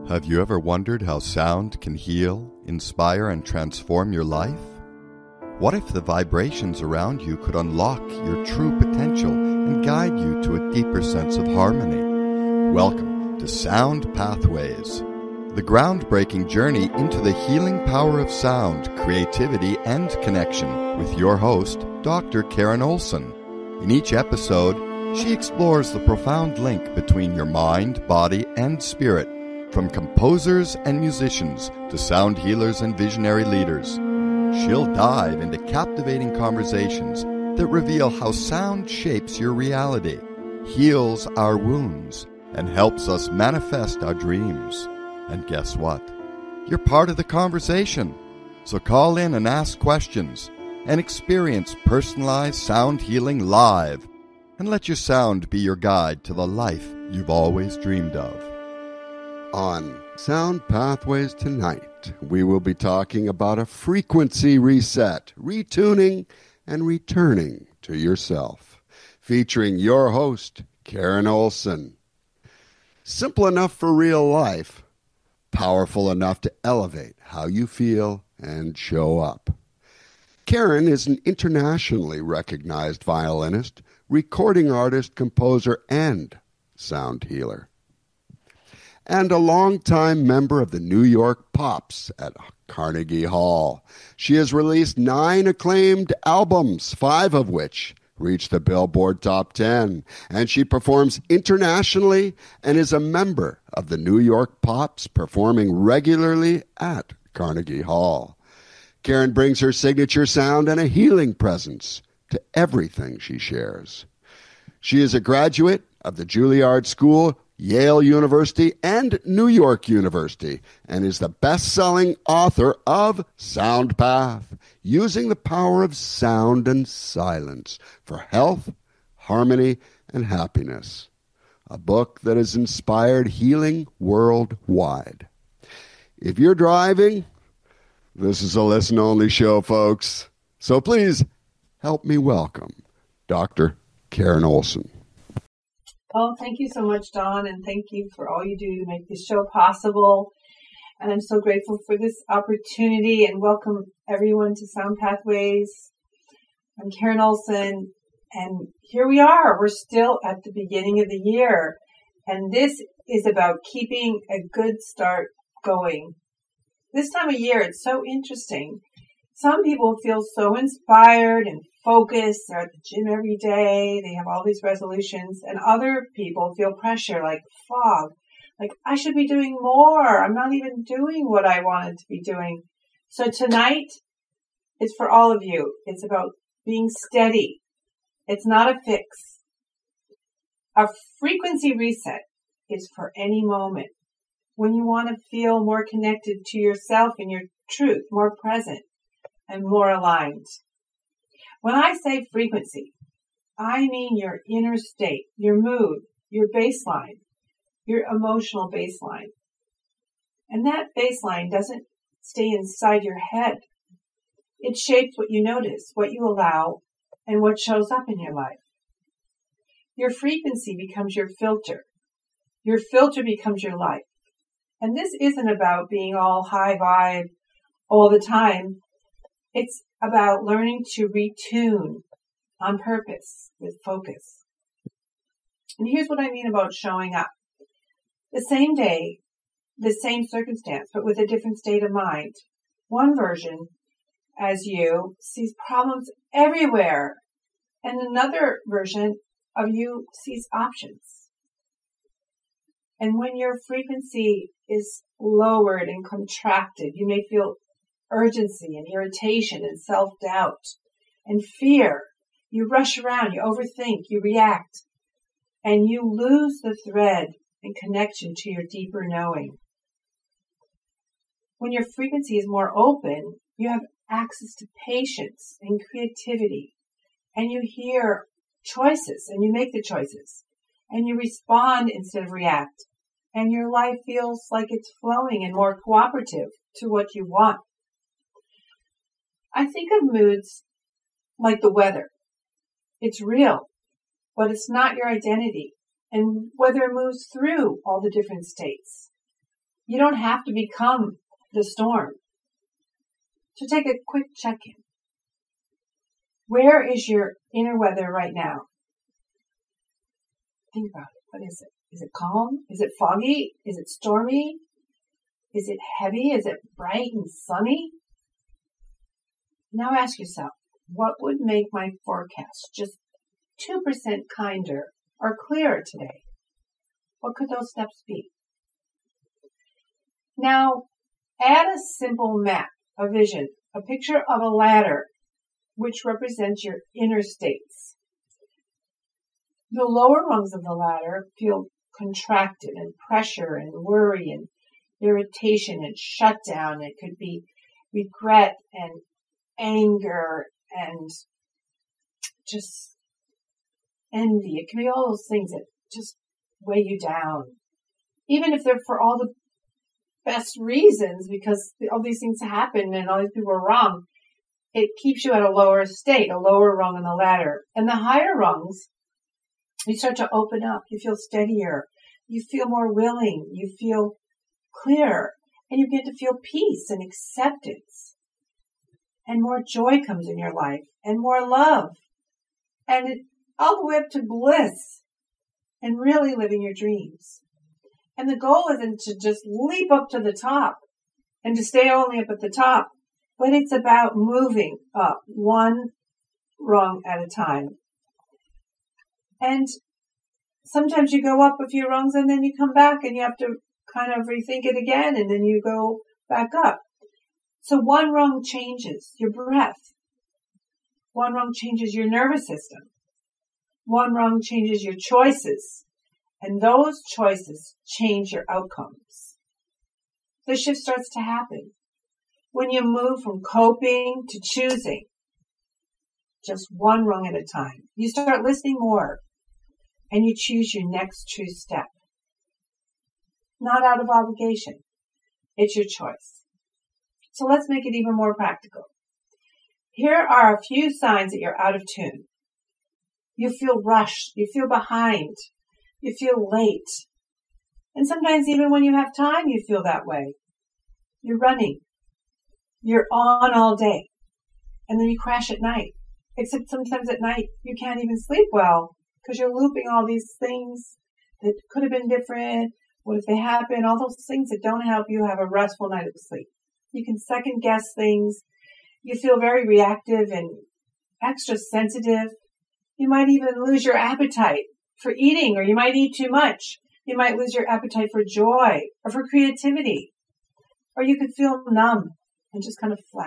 Have you ever wondered how sound can heal, inspire, and transform your life? What if the vibrations around you could unlock your true potential and guide you to a deeper sense of harmony? Welcome to Sound Pathways, the groundbreaking journey into the healing power of sound, creativity, and connection with your host, Dr. Karen Olson. In each episode, she explores the profound link between your mind, body, and spirit, from composers and musicians to sound healers and visionary leaders. She'll dive into captivating conversations that reveal how sound shapes your reality, heals our wounds, and helps us manifest our dreams. And guess what? You're part of the conversation. So call in and ask questions and experience personalized sound healing live. And let your sound be your guide to the life you've always dreamed of. On Sound Pathways tonight, we will be talking about a frequency reset, retuning, and returning to yourself, featuring your host, Karen Olson. Simple enough for real life, powerful enough to elevate how you feel and show up. Karen is an internationally recognized violinist, recording artist, composer, and sound healer, and a longtime member of the New York Pops at Carnegie Hall. She has released 9 acclaimed albums, 5 of which reached the Billboard Top 10, and she performs internationally and is a member of the New York Pops, performing regularly at Carnegie Hall. Karen brings her signature sound and a healing presence to everything she shares. She is a graduate of the Juilliard School, Yale University, and New York University, and is the best-selling author of Sound Path, Using the Power of Sound and Silence for Health, Harmony, and Happiness, a book that has inspired healing worldwide. If you're driving, this is a listen-only show, folks. So please help me welcome Dr. Karen Olson. Oh, thank you so much, Dawn, and thank you for all you do to make this show possible. And I'm so grateful for this opportunity, and welcome everyone to Sound Pathways. I'm Karen Olson, and here we are. We're still at the beginning of the year, and this is about keeping a good start going. This time of year, it's so interesting. Some people feel so inspired and focused. They're at the gym every day. They have all these resolutions. And other people feel pressure, like fog. Like, I should be doing more. I'm not even doing what I wanted to be doing. So tonight is for all of you. It's about being steady. It's not a fix. A frequency reset is for any moment. When you want to feel more connected to yourself and your truth, more present and more aligned. When I say frequency, I mean your inner state, your mood, your baseline, your emotional baseline. And that baseline doesn't stay inside your head. It shapes what you notice, what you allow, and what shows up in your life. Your frequency becomes your filter. Your filter becomes your life. And this isn't about being all high vibe all the time. It's about learning to retune on purpose with focus. And here's what I mean about showing up. The same day, the same circumstance, but with a different state of mind. One version, as you, sees problems everywhere, and another version of you sees options. And when your frequency is lowered and contracted, you may feel urgency and irritation and self-doubt and fear. You rush around, you overthink, you react, and you lose the thread and connection to your deeper knowing. When your frequency is more open, you have access to patience and creativity, and you hear choices and you make the choices, and you respond instead of react, and your life feels like it's flowing and more cooperative to what you want. I think of moods like the weather. It's real, but it's not your identity. And weather moves through all the different states. You don't have to become the storm. So take a quick check-in. Where is your inner weather right now? Think about it. What is it? Is it calm? Is it foggy? Is it stormy? Is it heavy? Is it bright and sunny? Now ask yourself, what would make my forecast just 2% kinder or clearer today? What could those steps be? Now, add a simple map, a vision, a picture of a ladder, which represents your inner states. The lower rungs of the ladder feel contracted and pressure and worry and irritation and shutdown. It could be regret and anger and just envy. It can be all those things that just weigh you down. Even if they're for all the best reasons, because all these things happen and all these people are wrong, it keeps you at a lower state, a lower rung on the ladder. And the higher rungs, you start to open up. You feel steadier. You feel more willing. You feel clearer. And you get to feel peace and acceptance. And more joy comes in your life. And more love. And all the way up to bliss. And really living your dreams. And the goal isn't to just leap up to the top. And to stay only up at the top. But it's about moving up one rung at a time. And sometimes you go up a few rungs and then you come back and you have to kind of rethink it again and then you go back up. So one rung changes your breath. One rung changes your nervous system. One rung changes your choices. And those choices change your outcomes. The shift starts to happen when you move from coping to choosing. Just one rung at a time. You start listening more. And you choose your next true step. Not out of obligation. It's your choice. So let's make it even more practical. Here are a few signs that you're out of tune. You feel rushed. You feel behind. You feel late. And sometimes even when you have time, you feel that way. You're running. You're on all day. And then you crash at night. Except sometimes at night, you can't even sleep well. Because you're looping all these things that could have been different. What if they happen? All those things that don't help you have a restful night of sleep. You can second guess things. You feel very reactive and extra sensitive. You might even lose your appetite for eating, or you might eat too much. You might lose your appetite for joy or for creativity. Or you could feel numb and just kind of flat.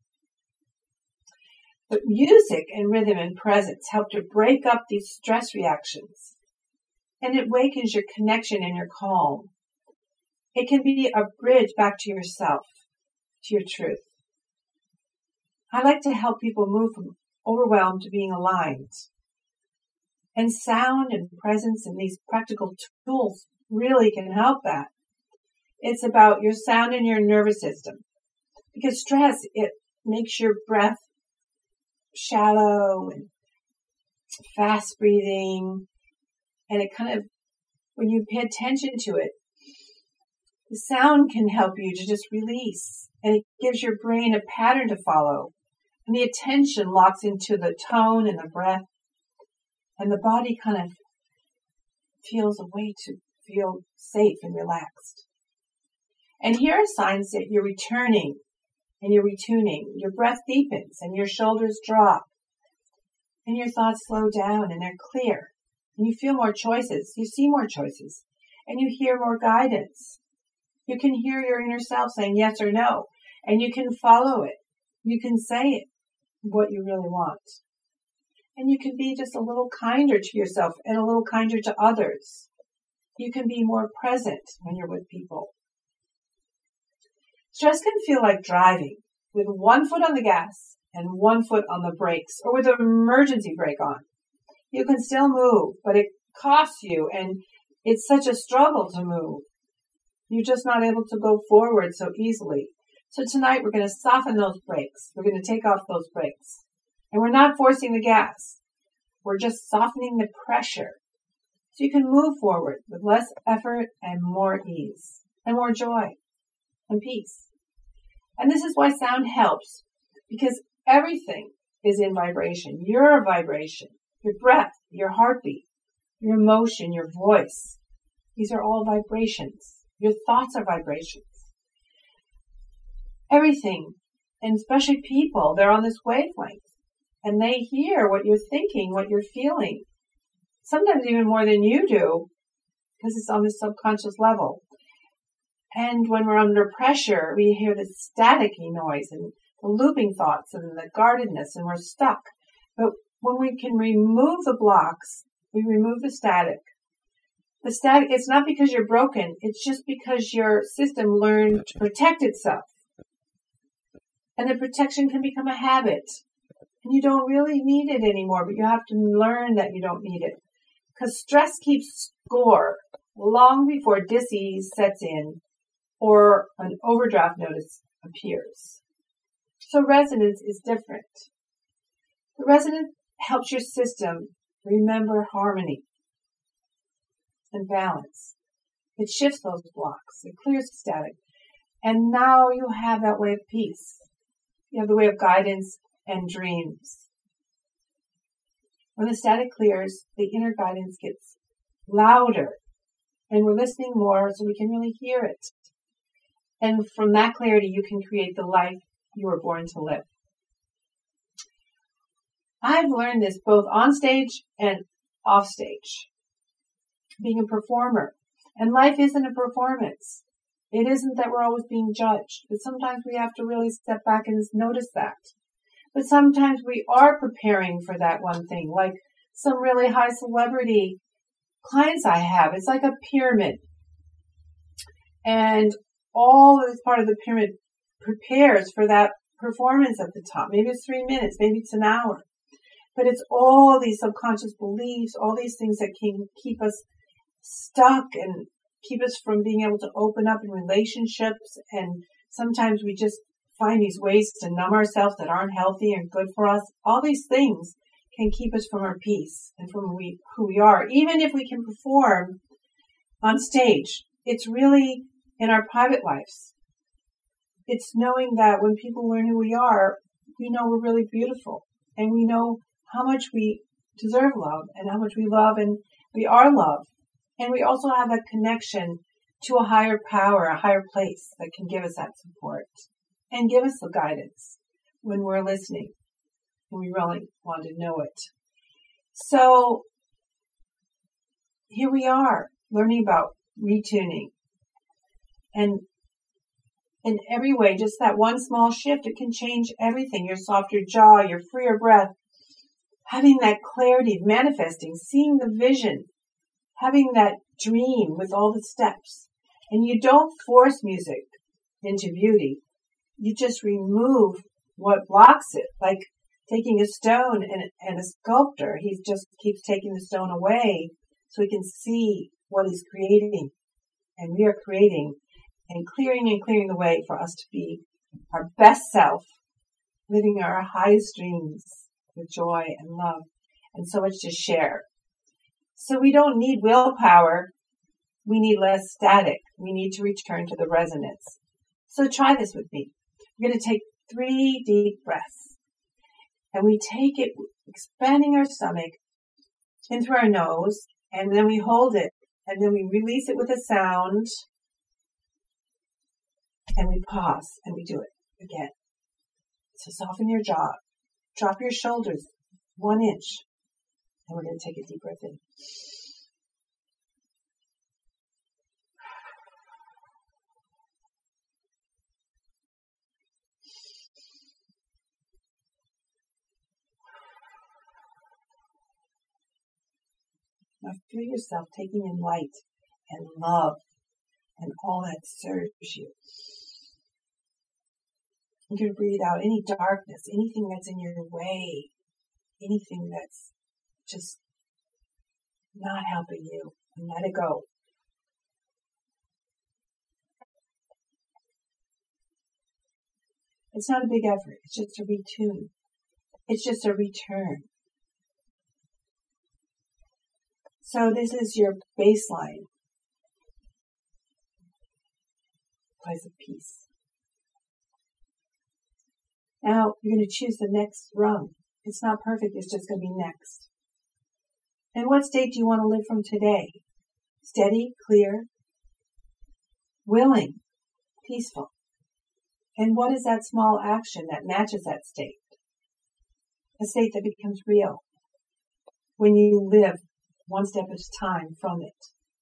But music and rhythm and presence help to break up these stress reactions. And it wakens your connection and your calm. It can be a bridge back to yourself, to your truth. I like to help people move from overwhelmed to being aligned. And sound and presence and these practical tools really can help that. It's about your sound and your nervous system. Because stress, it makes your breath shallow and fast breathing, and it kind of, when you pay attention to it, the sound can help you to just release, and it gives your brain a pattern to follow, and the attention locks into the tone and the breath, and the body kind of feels a way to feel safe and relaxed. And here are signs that you're returning and you're retuning. Your breath deepens and your shoulders drop. And your thoughts slow down and they're clear. And you feel more choices. You see more choices. And you hear more guidance. You can hear your inner self saying yes or no. And you can follow it. You can say it, what you really want. And you can be just a little kinder to yourself and a little kinder to others. You can be more present when you're with people. Stress can feel like driving with one foot on the gas and one foot on the brakes, or with an emergency brake on. You can still move, but it costs you, and it's such a struggle to move. You're just not able to go forward so easily. So tonight we're going to soften those brakes. We're going to take off those brakes. And we're not forcing the gas. We're just softening the pressure. So you can move forward with less effort and more ease. and more joy and peace. And this is why sound helps, because everything is in vibration. You're a vibration. Your breath, your heartbeat, your emotion, your voice. These are all vibrations. Your thoughts are vibrations. Everything, and especially people, they're on this wavelength. And they hear what you're thinking, what you're feeling. Sometimes even more than you do, because it's on the subconscious level. And when we're under pressure, we hear the staticky noise and the looping thoughts and the guardedness, and we're stuck. But when we can remove the blocks, we remove the static. The static, it's not because you're broken, it's just because your system learned to protect itself. And the protection can become a habit. And you don't really need it anymore, but you have to learn that you don't need it. Because stress keeps score long before dis-ease sets in or an overdraft notice appears. So resonance is different. The resonance helps your system remember harmony and balance. It shifts those blocks. It clears the static. And now you have that way of peace. You have the way of guidance and dreams. When the static clears, the inner guidance gets louder. And we're listening more so we can really hear it. And from that clarity, you can create the life you were born to live. I've learned this both on stage and off stage. Being a performer. And life isn't a performance. It isn't that we're always being judged. But sometimes we have to really step back and notice that. But sometimes we are preparing for that one thing. Like some really high celebrity clients I have. It's like a pyramid. And all of this part of the pyramid prepares for that performance at the top. Maybe it's 3 minutes. Maybe it's an hour. But it's all these subconscious beliefs, all these things that can keep us stuck and keep us from being able to open up in relationships. And sometimes we just find these ways to numb ourselves that aren't healthy and good for us. All these things can keep us from our peace and from who we are. Even if we can perform on stage, it's really in our private lives. It's knowing that when people learn who we are, we know we're really beautiful. And we know how much we deserve love and how much we love and we are loved. And we also have that connection to a higher power, a higher place that can give us that support and give us the guidance when we're listening and we really want to know it. So here we are learning about retuning. And in every way, just that one small shift, it can change everything. Your softer jaw, your freer breath, having that clarity, manifesting, seeing the vision, having that dream with all the steps. And you don't force music into beauty. You just remove what blocks it. Like taking a stone and a sculptor, he just keeps taking the stone away so he can see what he's creating. And we are creating and clearing the way for us to be our best self, living our highest dreams with joy and love and so much to share. So we don't need willpower. We need less static. We need to return to the resonance. So try this with me. We're going to take 3 deep breaths. And we take it, expanding our stomach in through our nose, and then we hold it, and then we release it with a sound, and we pause, and we do it again. So soften your jaw. Drop your shoulders 1 inch. And we're going to take a deep breath in. Now feel yourself taking in light and love and all that serves you. You can breathe out any darkness, anything that's in your way, anything that's just not helping you, and let it go. It's not a big effort. It's just a retune. It's just a return. So this is your baseline. place of peace. Now you're going to choose the next rung. It's not perfect, it's just going to be next. And what state do you want to live from today? Steady, clear, willing, peaceful. And what is that small action that matches that state? A state that becomes real when you live one step at a time from it.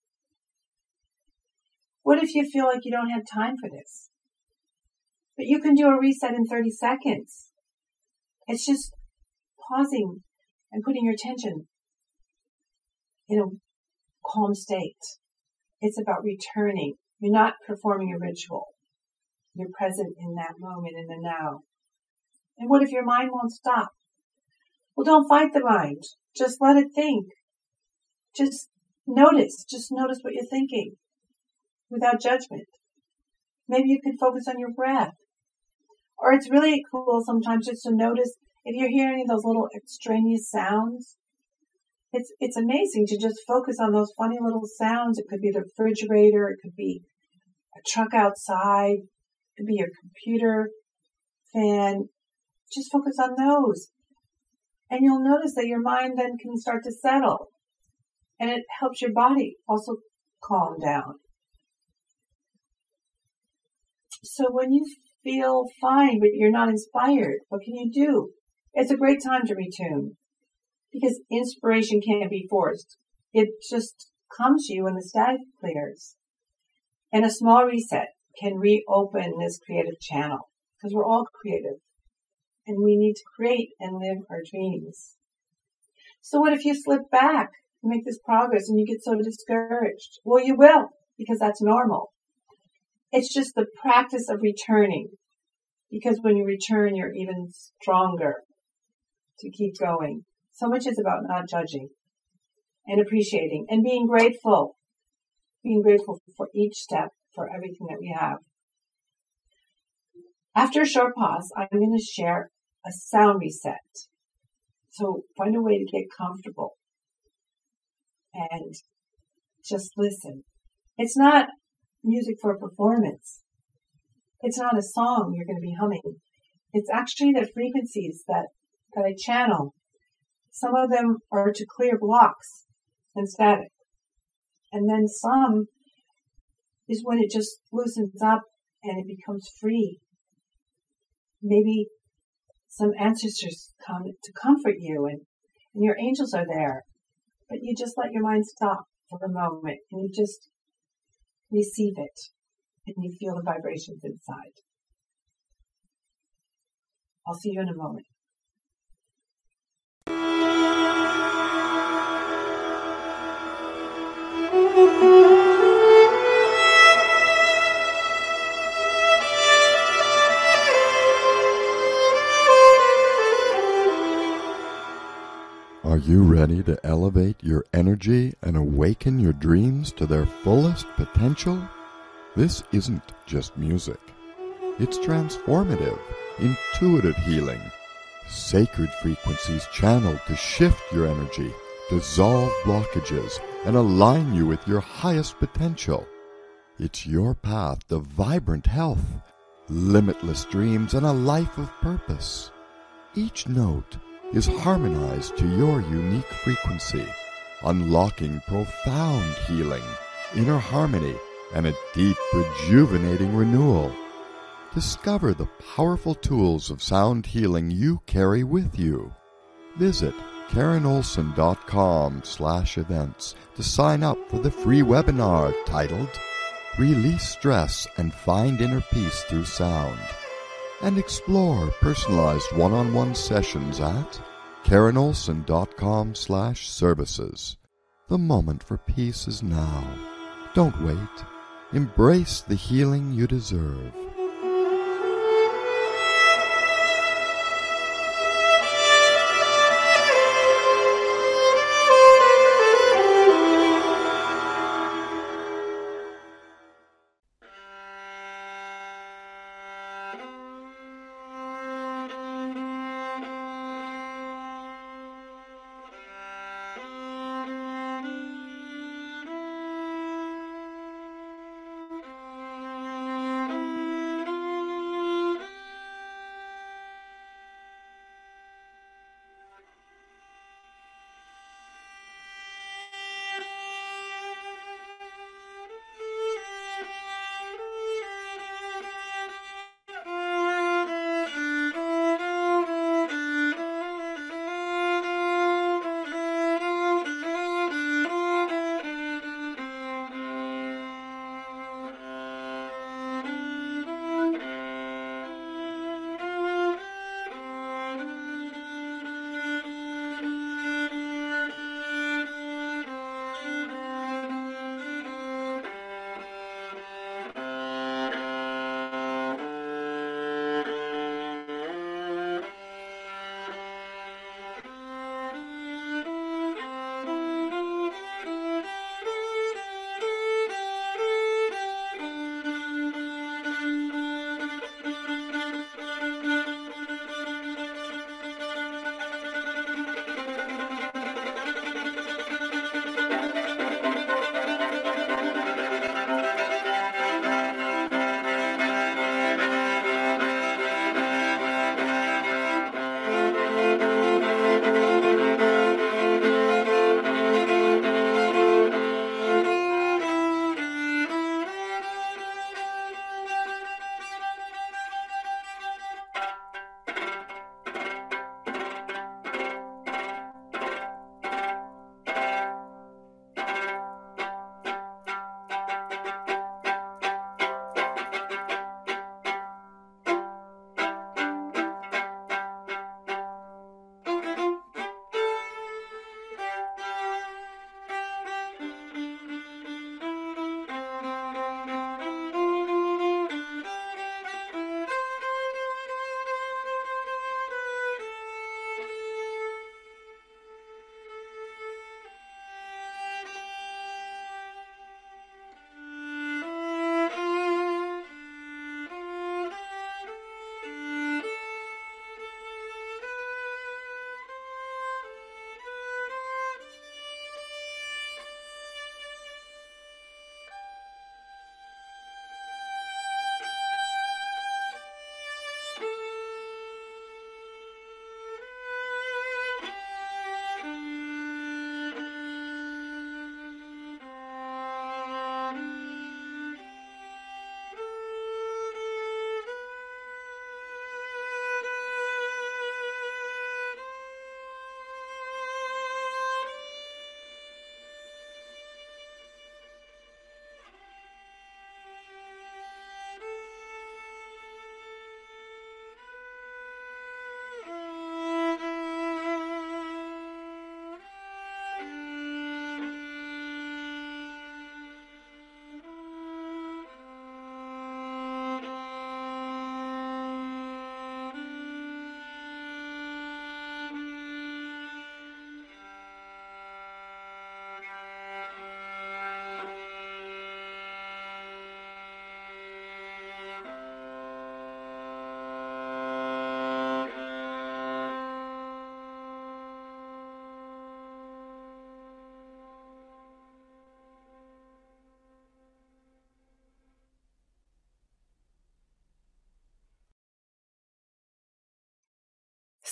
What if you feel like you don't have time for this? But you can do a reset in 30 seconds. It's just pausing and putting your attention in a calm state. It's about returning. You're not performing a ritual. You're present in that moment, in the now. And what if your mind won't stop? Well, don't fight the mind. Just let it think. Just notice what you're thinking without judgment. Maybe you could focus on your breath. Or it's really cool sometimes just to notice if you're hearing those little extraneous sounds. It's amazing to just focus on those funny little sounds. It could be the refrigerator. It could be a truck outside. It could be your computer fan. Just focus on those. And you'll notice that your mind then can start to settle. And it helps your body also calm down. So when you feel fine, but you're not inspired, what can you do? It's a great time to retune. Because inspiration can't be forced. It just comes to you when the static clears. And a small reset can reopen this creative channel. Because we're all creative. And we need to create and live our dreams. So what if you slip back and make this progress and you get so discouraged? Well, you will, because that's normal. It's just the practice of returning. Because when you return, you're even stronger to keep going. So much is about not judging and appreciating and being grateful. Being grateful for each step, for everything that we have. After a short pause, I'm going to share a sound reset. So find a way to get comfortable and just listen. It's not music for a performance. It's not a song you're going to be humming. It's actually the frequencies that I channel. Some of them are to clear blocks and static. And then some is when it just loosens up and it becomes free. Maybe some ancestors come to comfort you and your angels are there. But you just let your mind stop for a moment and you just receive it and you feel the vibrations inside. I'll see you in a moment. Are you ready to elevate your energy and awaken your dreams to their fullest potential? This isn't just music. It's transformative, intuitive healing. Sacred frequencies channeled to shift your energy, dissolve blockages, and align you with your highest potential. It's your path to vibrant health, limitless dreams, and a life of purpose. Each note is harmonized to your unique frequency, unlocking profound healing, inner harmony, and a deep, rejuvenating renewal. Discover the powerful tools of sound healing you carry with you. Visit KarenOlson.com/events to sign up for the free webinar titled Release Stress and Find Inner Peace Through Sound. And explore personalized one-on-one sessions at KarenOlson.com/services. The moment for peace is now. Don't wait. Embrace the healing you deserve.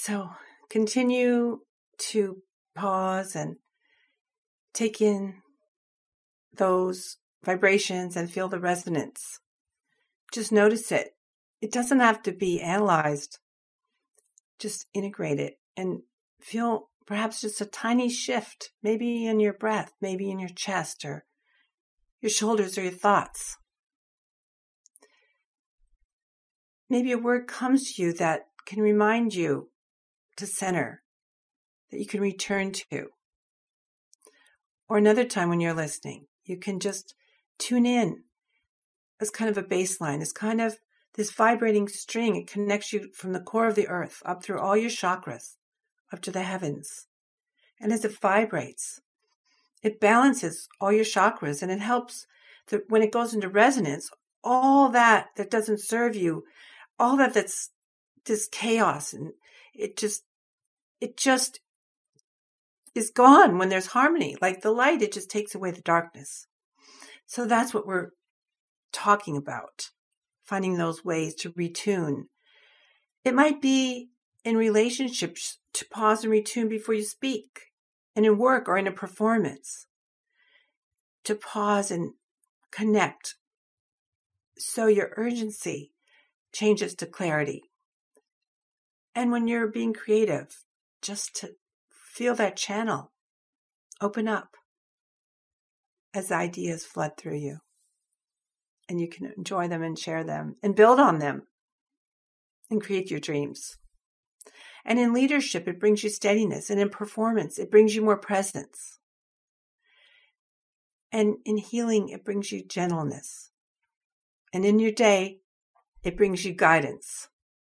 So continue to pause and take in those vibrations and feel the resonance. Just notice it. It doesn't have to be analyzed. Just integrate it and feel perhaps just a tiny shift, maybe in your breath, maybe in your chest or your shoulders or your thoughts. Maybe a word comes to you that can remind you to center, that you can return to. Or another time when you're listening, you can just tune in as kind of a baseline, as kind of this vibrating string. It connects you from the core of the earth up through all your chakras, up to the heavens. And as it vibrates, it balances all your chakras, and it helps that when it goes into resonance, all that doesn't serve you, all that's this chaos, and it just is gone when there's harmony. Like the light, it just takes away the darkness. So that's what we're talking about, finding those ways to retune. It might be in relationships to pause and retune before you speak, and in work or in a performance, to pause and connect so your urgency changes to clarity. And when you're being creative, just to feel that channel open up as ideas flood through you. And you can enjoy them and share them and build on them and create your dreams. And in leadership, it brings you steadiness. And in performance, it brings you more presence. And in healing, it brings you gentleness. And in your day, it brings you guidance.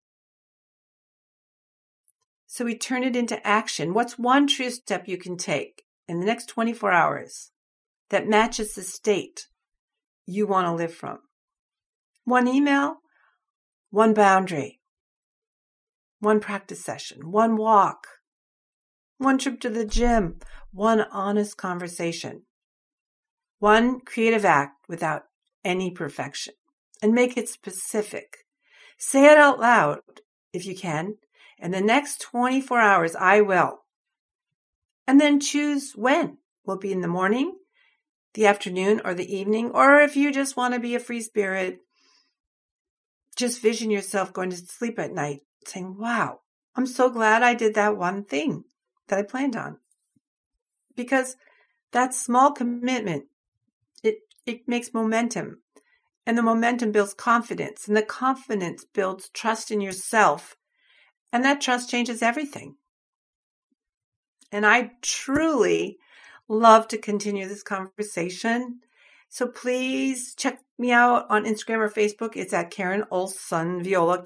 So we turn it into action. What's one true step you can take in the next 24 hours that matches the state you want to live from? One email, one boundary, one practice session, one walk, one trip to the gym, one honest conversation, one creative act without any perfection, and make it specific. Say it out loud if you can. In the next 24 hours, I will. And then choose when. Will it be in the morning, the afternoon, or the evening? Or if you just want to be a free spirit, just vision yourself going to sleep at night saying, wow, I'm so glad I did that one thing that I planned on. Because that small commitment, it makes momentum. And the momentum builds confidence. And the confidence builds trust in yourself. And that trust changes everything. And I truly love to continue this conversation. So please check me out on Instagram or Facebook. It's at Karen Olson Viola,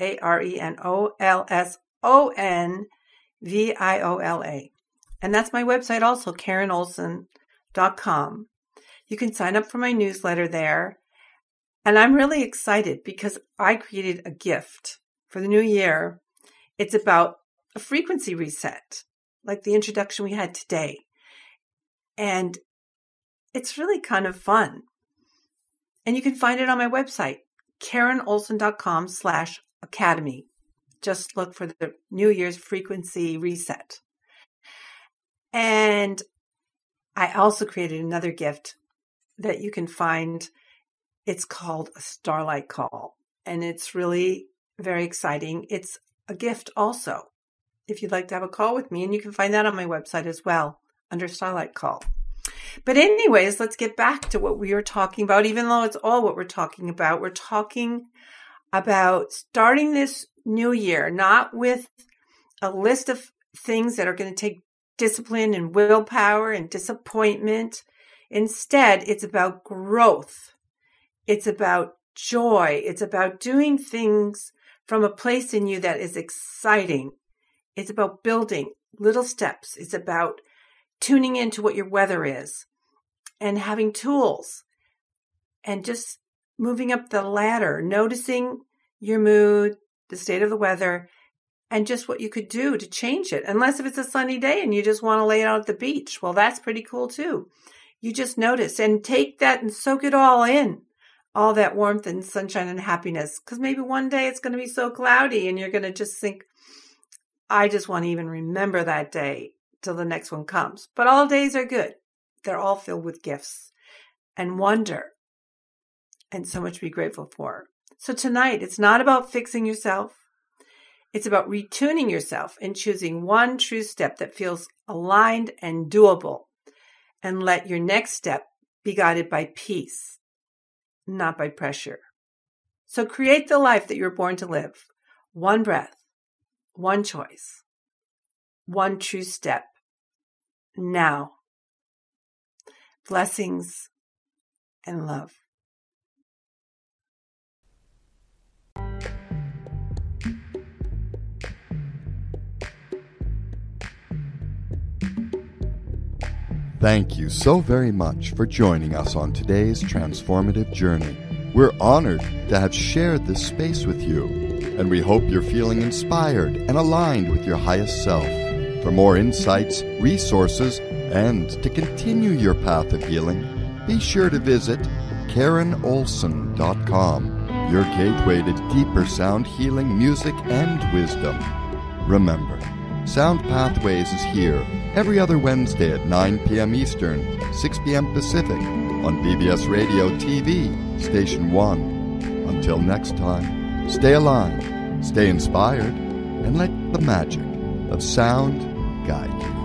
KarenOlsonViola. And that's my website also, KarenOlson.com. You can sign up for my newsletter there. And I'm really excited because I created a gift for the new year. It's about a frequency reset, like the introduction we had today. And it's really kind of fun. And you can find it on my website, KarenOlson.com/academy. Just look for the New Year's frequency reset. And I also created another gift that you can find. It's called a Starlight Call. And it's really very exciting. It's a gift also, if you'd like to have a call with me. And you can find that on my website as well, under Starlight Call. But anyways, let's get back to what we were talking about. Even though it's all what we're talking about, we're talking about starting this new year, not with a list of things that are going to take discipline and willpower and disappointment. Instead, it's about growth. It's about joy. It's about doing things from a place in you that is exciting. It's about building little steps. It's about tuning into what your weather is and having tools and just moving up the ladder, noticing your mood, the state of the weather, and just what you could do to change it. Unless if it's a sunny day and you just want to lay out at the beach. Well, that's pretty cool too. You just notice and take that and soak it all in. All that warmth and sunshine and happiness. Because maybe one day it's going to be so cloudy and you're going to just think, I just want to even remember that day till the next one comes. But all days are good. They're all filled with gifts and wonder and so much to be grateful for. So tonight, it's not about fixing yourself. It's about retuning yourself and choosing one true step that feels aligned and doable. And let your next step be guided by peace, not by pressure. So create the life that you're born to live. One breath, one choice, one true step. Now. Blessings and love. Thank you so very much for joining us on today's transformative journey. We're honored to have shared this space with you, and we hope you're feeling inspired and aligned with your highest self. For more insights, resources, and to continue your path of healing, be sure to visit KarenOlson.com, your gateway to deeper sound healing, music, and wisdom. Remember, Sound Pathways is here every other Wednesday at 9 p.m. Eastern, 6 p.m. Pacific on BBS Radio TV, Station 1. Until next time, stay aligned, stay inspired, and let the magic of sound guide you.